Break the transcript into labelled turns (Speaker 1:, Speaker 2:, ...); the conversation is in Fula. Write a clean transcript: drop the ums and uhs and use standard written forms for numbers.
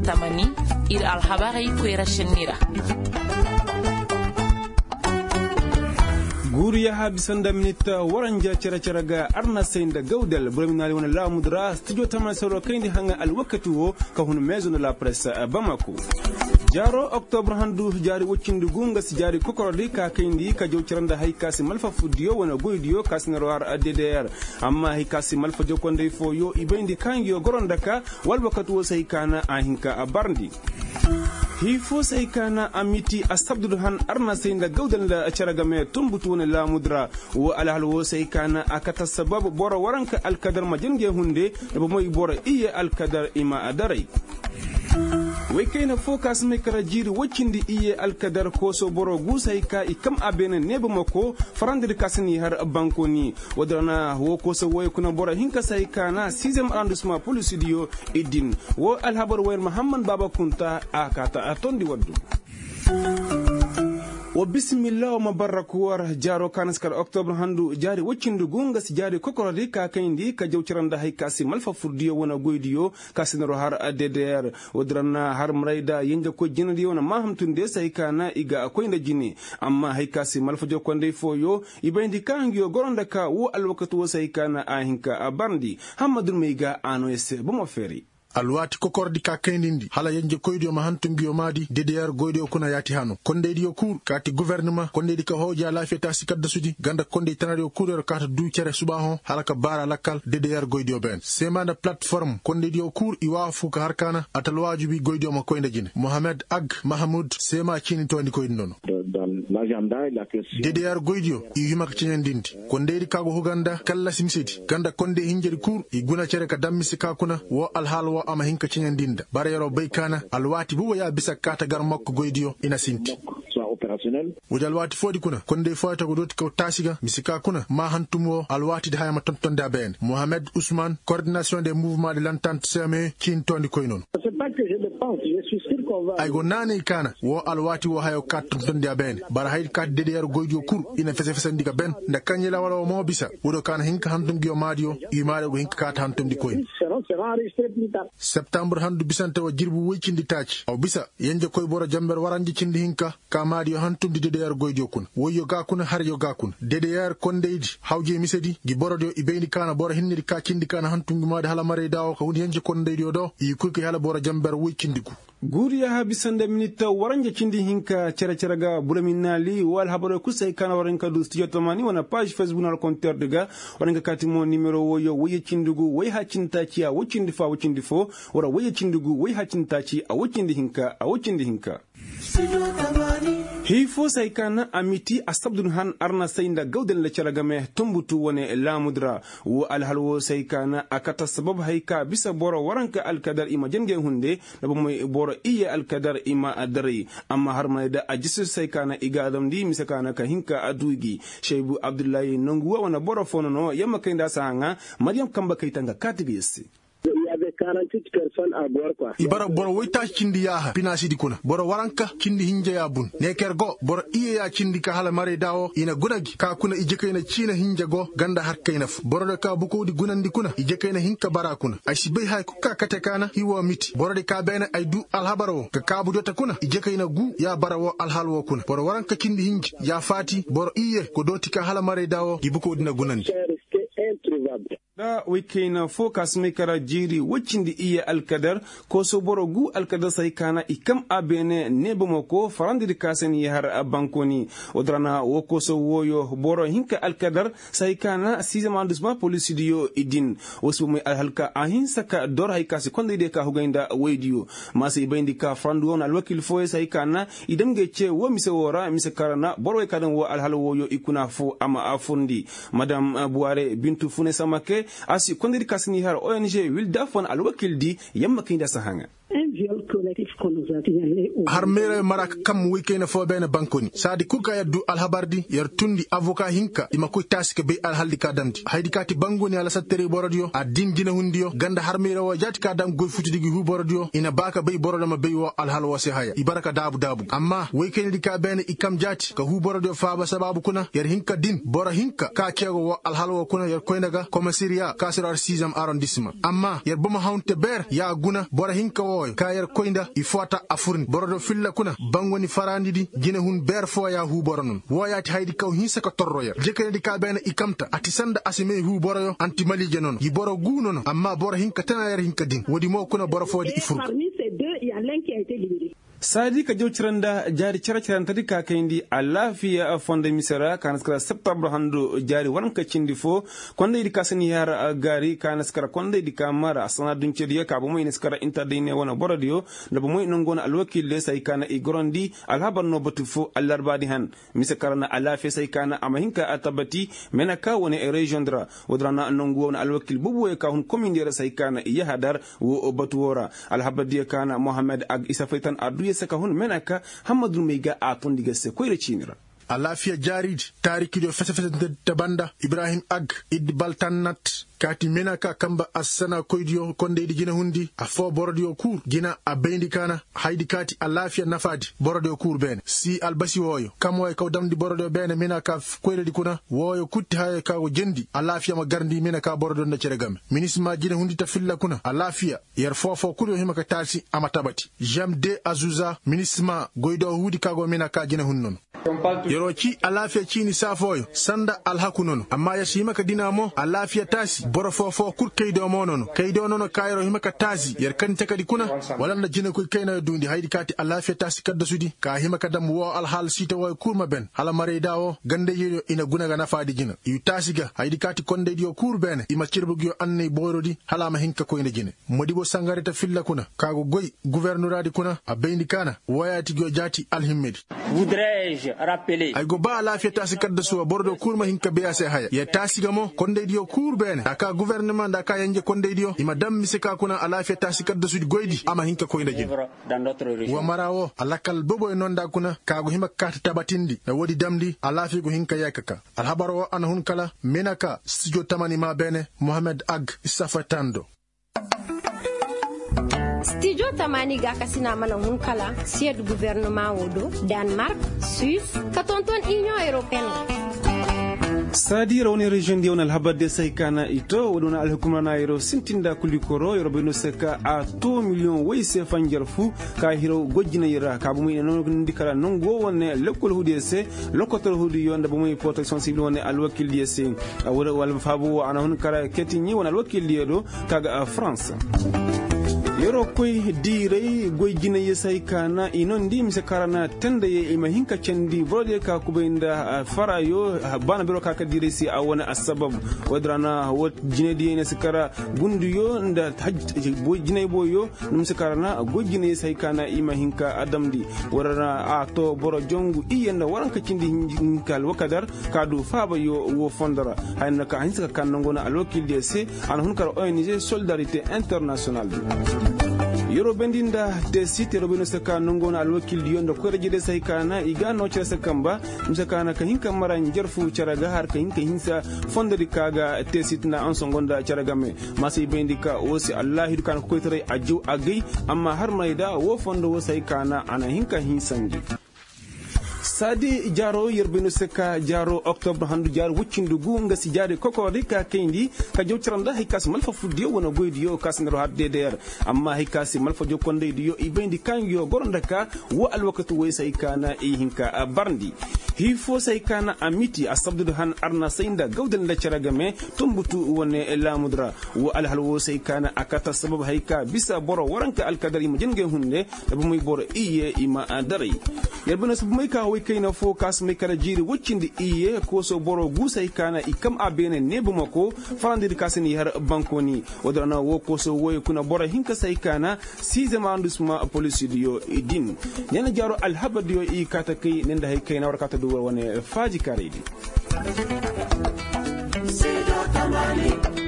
Speaker 1: tamani ir alhabari kwera shinira
Speaker 2: guriya habisanda minita waranja characharaga arna seinda gaudal burminali wana la mudra studio tamasoro kaindi hanga alwakati wo ka hun maison la presse Bamako jaro octobre handu jari wucindi gunga si jari kokorodi ka kaindi ka jawciranda haykasi malfa fudiyo wana goydiyo kasnero ar DDR amma haykasi malfa jokonde fo yo ibendi kangiyo gorondaka walwakati wo saykana ahinka abarndi hifo saykana amiti asabdulhan arna seinda gaudal la charagame tumbutuna la mudra wa alhalwo saykana akata sabab bora waranka alkadar majenge hunde bo moy bora iye alkadar ima adarai wekena focus makara jiri wacindi iye alkadar koso boro gusayka ikam abene neba mako farandir kasni har bankoni wadrana wo koso way kuna bora hinka saykana 6e arrondissement police dio idin wo alhabar wayr muhammad baba kunta akata atondi waddu wa bismillah wa mabarakuwar jaro kanaskar octobre handu jari wacindu gunga si jari kokorodi ka kaindi ka jawciranda haykasi malfa furdiyo wana goydiyo kasinaro har DDR wadrana har mrayda yenja ko jinadi wana mahamtunde saykana iga akoynda jini amma haykasi malfa jokonde foyo ibendi kangiyo goronda ka wo alwakatu wo saykana ahinka abandi hamadul meiga anoese bomo feri
Speaker 3: alwati kokordi ka kendindi hala yenje koydio ma hantungiyo madi DDR goydio kuna yati hano konde diyo kur kati gouvernement konde di ka hoja la feta sikadda suji ganda konde tanario kurero kata du cere subaho hala ka bara lakal DDR goydio ben semana platform konde diyo kur iwafu ka harkana atalwaju bi goydio ma koynde jine Mohamed Ag Mahmoud sema chini to ndi koyndi nono DDR goydio yuma ka cinyandindi konde di kago huganda kala simsidi ganda konde hinjeri kur iguna cere ka dammisi ka kuna wo alhalwa ama hinka cinyandinda bara yaro baykana alwati buwa ya bisa kata gar makko goydiyo ina sinti alwati fodi kuna konde foyta go doti ko tasiga misika kuna ma hantumo alwati de hayama tontonda ben Mohamed Ousmane coordination des mouvements de l'entente CME kin tondi koynon ay go nane kana wo alwati wo hayo kat tontonda ben bara haydi kat DDR goydiyo kur ina fese ndiga ben nda kanyela wala mo bisa wodo kana hinka hantumgiyo madio imaade go hinka kat hantumdi koyn septembre handu bisante wa jirbu wicindi taci aw bisa yenje koy boro jamber waranji cindi hinka kamadi yo hantumdi DDR goydio kun woyo ga kun har yo ga kun DDR kondeydi hawje misedi gi borodo ibeyni kana boro hinnidi ka cindi kana hantungi made hala mare dawo ko woni yenje kondeydi do yi kurki hala boro jamber wicindi ku
Speaker 2: guriya habisanda minita waranja cindi hinka ceraga bulaminali wal habaro kusay kana waranka du studio tamani wana page facebook na compteur daga waranga katimo numero woyo woye cindugu way hacintaci a wocindi fa wocindi fo wara woye cindugu way hacintaci a wocindi hinka hifo saykana amiti asabdulhan arna saynda gawdal la charagame tumbutu wone la mudra wa alhalwo saykana akata sabab hayka bisa boro waranka alkadar ima jenge hunde nabo moy boro iye alkadar ima adari amma har mayda ajisu saykana igadam di misakana ka hinka adugi Sheibu Abdullahi nonguwa wana boro fonono yamma kaynda sanga Maryam Kamba kaytanga katigisi ibara boro woyta cindi yaha pinasi di kuna boro waranka cindi hinje ya bun nekergo boro iye ya cindi ka hala mare dawo ina gunagi ka kuna ijekayna cina hinje go ganda har kaynaf boro de ka buko di gunandi kuna ijekayna hinka bara kuna ay sibay hay ku ka kate kana hiwo miti boro de ka bena ay du alhabaro ka kabu dota kuna ijekayna gu ya barawo alhalwo kuna boro waranka cindi hinje ya fati boro iye ko doti ka hala mare dawo di buko dina gunandi da wikena focus makara jiri wacindi iye alkadar ko so boro gu alkadar saykana ikam abene nebomoko farandiri kasen yahar bankoni odrana woko so woyo boro hinka alkadar saykana 6e arrondissement police dio idin osumi alhalka ahin saka dor haykasi konde de ka hugainda waydiyo masi bayndi ka frandu on alwakil foye saykana idam gece wo mise wora mise karana boro kadan wo alhal woyo ikuna fo ama afundi madame Buare Bintu Fune Samake asi kondiri kasni har ONG Wildafon alwakil di yamma kinda sahanga har mere marak kam wikene fo bene bankoni sadi kuka yaddu alhabardi yer tundi avocat hinka ima ko taske be alhaldi ka damdi haydi kati bangoni ala sattere borodio a dingina hundiyo ganda har mere wo jati ka dam goy futidigi hu borodio ina baka be borodo ma be wo alhal wo se haya ibaraka dabu amma wikene di ka bene ikam jati ka hu borodio faaba sababu kuna yer hinka din boro hinka ka kego wo alhal wo kuna yer koynaga commissariat kasiro 6e arrondissement amma yer boma hawnte ber ya guna boro hinka wo ka yer koyna kinda ifota afurni borodo filla kuna bangoni farandidi gine hun ber fo ya hu boronon woyati haydi kaw hinsa ko torroyer jekene di ka bena ikamta ati sanda asime hu boroyo anti malije non yi boro gunono amma boro hinka tanayer hinka din wodi mo kuna boro fodi ifur
Speaker 4: parmi ces deux il y a l'un qui a été libéré.
Speaker 5: Sadi ka jawciranda jari cara tadi ka kayndi alafiya fonde misera kanaskara septembre hando jari waranka cindi fo konde di kasani yar gari kanaskara konde di kamara asana duncediya ka bo moy naskara interdine wona borodio da bo moy nongona alwakil le say kana igorondi alhaban no batu fo alarbadi han misakarana alafiya say kana amahinka atabati menaka wona e regiondra wodrana nongo wona alwakil bubu e ka hun commune say kana yahadar wo batu wora alhabadi kana mohammed ag isafaitan adu saka hun menaka hamadul meiga aton diga se koyre chinira
Speaker 2: alafiya jarid tarikido fese tabanda ibrahim ag id baltannat kati menaka kamba asana koydiyo konde di gina hundi a fo bordio kur gina a bendi kana haydi kati alafiya nafadi bordio kur bene si albasi woyo kamoy kaw damdi bordio bene menaka koyre di kuna woyo kutti haye kawo jendi alafiya ma garndi menaka bordio na ceregam minisma gina hundi ta filla kuna alafiya yer fofo kuryo himaka tasi amatabati jamde azuza minisma goydo hudi kago menaka gina hunnon yoroki alafiya chini safoyo sanda alhakunono amma ya shimaka dinamo alafiya tasi boro fofo kur kaydo monono kaydo nono kayro himaka tasi yer kan takadi kuna walanda jina koy kayna dundi haydi kati alafiya tasi kadda sudi ka himaka dam wo alhal sita wo kurma ben hala mare dawo gande yido ina gunaga nafadi jina yu tasiga haydi kati konde dio kur bene ima cirbugyo anne borodi hala ma hinka koyne jine modibo sangareta filla kuna kago goy gouverneur kuna a bendi kana wayati gyo jati alhimmedi
Speaker 6: voudrais-je rappeler
Speaker 2: ay go ba lafiya tasi kadda suwa bordo kurma hinka beya se haya ya tasiga mo konde dio kur bene aka gouvernement da ka yanje konde dio ima dam misika kuna alafiya tasi kadda sudi goydi ama hinka koyne jine wa marawo alakal bobo non da kuna kago hima kata tabatindi na wodi damdi alafi go hinka yakaka alhabaro an hun kala menaka studio tamani ma bene mohammed ag isafatando
Speaker 7: studio tamani ga kasina mana hun kala sied gouvernement wodo Denmark Suisse katonton Union Européenne
Speaker 5: Sadi rawni region di wonal habade saykana ito wodona alhukuma na yero sintinda kulikoro yoro beno seka a 2 million wayse fanjarfu ka hiro gojjina yira ka bumu non ndikala non go wonne lekol hudese lokotor hudi yonda bumu protection civil wonne alwakil diyese wala fabu ana hun kala ketini wonal wakil diyedo kaga France yoro koy direy goygina yesay kana inon ndi mise karana tende ye ima hinka cendi brode ka kubenda farayo bana biro ka direy si awona asbab wadrana wot jinedi ne sikara gunduyo nda jinay boyo mise karana goygina yesay kana ima hinka adamdi warana ato boro jongu iyenda waranka cindi hinkal wakadar kadu faba yo wo fondara hanaka hanska kanngona alwakil dese an hunkar ONG solidarité internationale yoro bendinda te site robino saka nongona alwakil diondo ko rejide say kana igano cere sakamba msakana ka hinka mara njerfu caraga har ka hinka hinsa fondari kaga te site na ansongonda caraga me masi bendika wosi allah hidukan ko tare aju agay amma har mayda wo fondo wo say kana ana hinka hinsangi Sadi jaro yerbino seka jaro octobre handu jar wuccindu gunga si jare kokori ka kendi ka jowtiranda hikas malfa fuddiyo wona goydiyo kasnero hadde der amma hikasi malfa jokonde diyo ibendi kanyo gorondaka wo alwakatu way saykana e hinka barndi hifo saykana amiti asabdu han arna sayinda gawdal da caragame tumbutu wonne lamudra wo alhalwo saykana akata sabab hayka bisa boro waranka alkadari majinge hunde abumuy boro iye ima adari yerbino sabumay ka kayna fo kas me kala jiri woccindi iye ko so boro gusay kana ikam abene nebumako farandir kasini har bankoni odrana wo ko so woy kuna boro hinka say kana sixième arrondissement police dio idin nena jaro alhabadiyo i kata kay nenda hay kayna war kata do wone faji karedi